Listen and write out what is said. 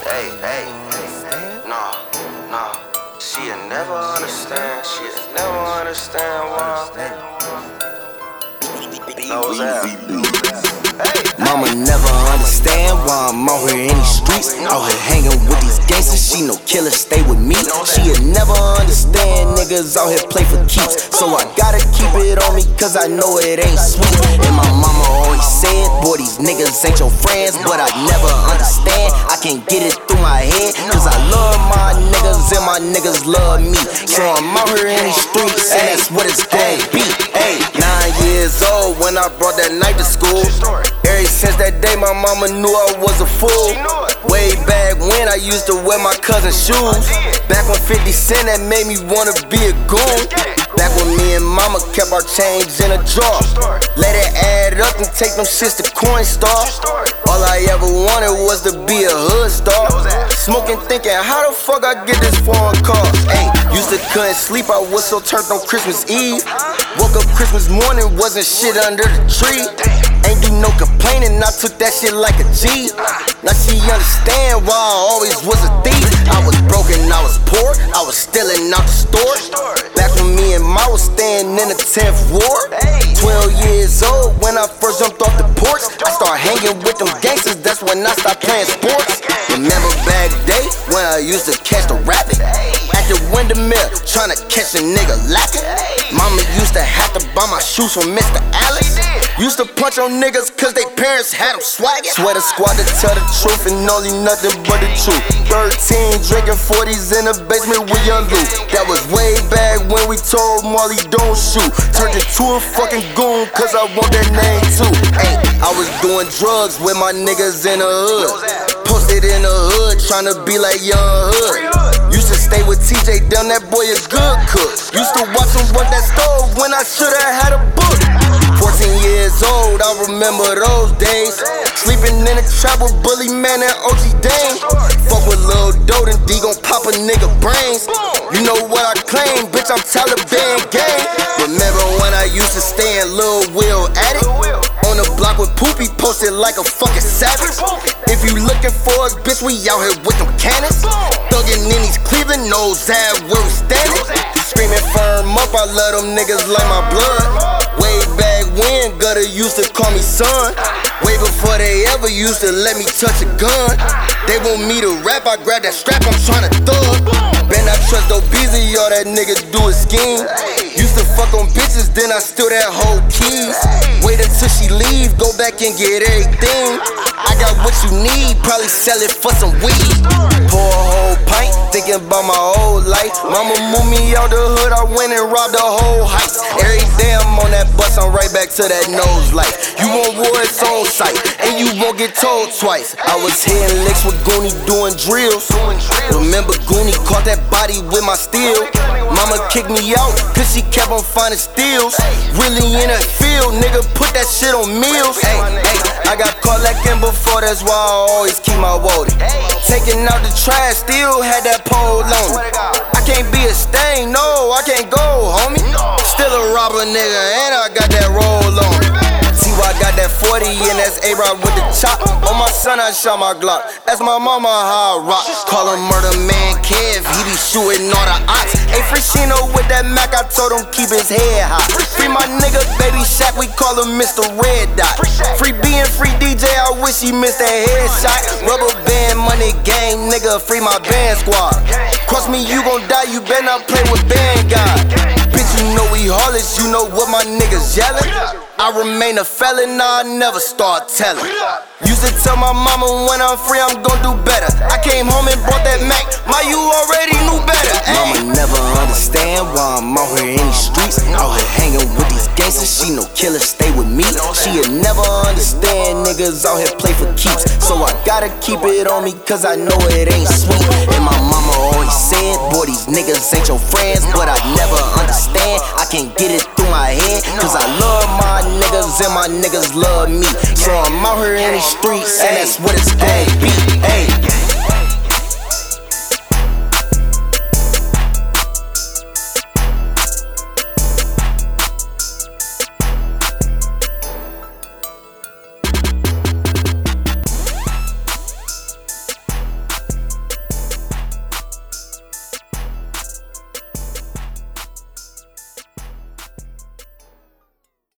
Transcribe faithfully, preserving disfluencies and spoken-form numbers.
hey, hey, nah, nah. She'll never understand, she'll never understand why. Nose out. Mama never understand why I'm out here in these streets, out here hanging with these gangsters. She no killer, stay with me. She'll never understand niggas out here play for keeps. So I gotta keep it on me, cause I know it ain't sweet. And my mama always said, boy, these niggas ain't your friends. But I never understand, I can't get it through my head, cause I love my niggas and my niggas love me. So I'm out here in these streets, and that's what it's gonna be. Hey, nine years old when I brought that knife to school. Ever since that day, my mama knew I was a fool. Way back when I used to wear my cousin's shoes. Back when fifty cent, that made me wanna be a goon. Back when me and mama kept our change in a jar. Let it add up and take them shits to Coinstar. All I ever wanted was to be a hood star. Smoking, thinking, how the fuck I get this foreign car? Ay, used to couldn't sleep, I was so turned on Christmas Eve. Woke up Christmas morning, wasn't shit under the tree. Ain't do no complaining, I took that shit like a G. Now she understand why I always was a thief. I was broken, I was poor, I was stealing out the store. Back when me and Ma was staying in the tenth ward. Twelve years old when I first jumped off the porch. I started hanging with them gangsters, that's when I started playing sports. Remember back day when I used to catch the rabbit at the Windermere, tryna catch a nigga lacking. Mama used to have to buy my shoes from Mister Alex. Used to punch on niggas cause they parents had them swaggin'. Swear to squad to tell the truth and only nothing but the truth. Thirteen drinking forties in the basement with young Lou. That was way back when we told Marley don't shoot. Turned into a fucking goon cause I want that name too. Ay, I was doing drugs with my niggas in the hood. Posted in the hood tryna be like Young Hood. Used to stay with T J, damn that boy a good cook. Used to watch him work that stove when I shoulda had a book. Fourteen years old, I remember those days. Sleeping in a trap with Bully Man and O G Dane. Fuck with Lil Doe and D gon' pop a nigga brains. You know what I claim, bitch, I'm Taliban gang. Remember when I used to stay in Lil Will Attic? On the block with Poopy, posted like a fucking savage. If you looking for us, bitch, we out here with them cannons. Thuggin' in these Cleveland, nose out where we standin'. Screaming firm up, I love them niggas like my blood. Way back when, Gutter used to call me son. Way before they ever used to let me touch a gun. They want me to rap, I grab that strap, I'm tryna thug. Ben, I trust no busy, all that nigga do is scheme. Used to fuck on bitches, then I steal that whole keys. Wait until she leave, go back and get everything. I got what you need, probably sell it for some weed. Pour a whole pint, thinking about my old life. Mama moved me out the hood, I went and robbed the whole house. Every day I'm on that bus, I'm right back to that nose light. You want war, it's on sight, and you won't get told twice. I was hitting licks with Goonie doing drills. Remember Goonie caught that body with my steel. Mama kicked me out, cause she kept on finding steals. Really in that field, nigga, put that shit on meals. Ay, ay, I got caught lacking before, that's why I always keep my woody. Taking out the trash, still had that pole on me. I can't be a stain, no, I can't go, homie. Still a robber nigga, and I got that roll on me. I got that forty and that's A-Rod with the chop. On my son I shot my Glock. Ask my mama how I rock. Call him Murder Man Kev, he be shooting all the ops. Hey, Freshino with that Mac, I told him keep his head hot. Free my nigga Baby Shaq, we call him Mister Red Dot. Free B and free D J, I wish he missed that headshot. Rubber band, money gang, nigga, free my band squad. Cross me, you gon' die, you better not play with band God. Bitch, you know we heartless, you know what my niggas yellin'. I remain a felon, nah, I never start telling. Used to tell my mama when I'm free, I'm gon' do better. I came home and brought that Mac, my you already knew better. Ay. Mama never understand why I'm out here in these streets, out here hanging with these gangsters. She no killer, stay with me. She'll never understand niggas out here play for keeps. So I gotta keep it on me, cause I know it ain't sweet. And my mama always said, boy, these niggas ain't your friends. But I never understand, I can't get it through my head, cause I love my niggas and my niggas love me. So I'm out here in these streets, and that's what it's gonna be.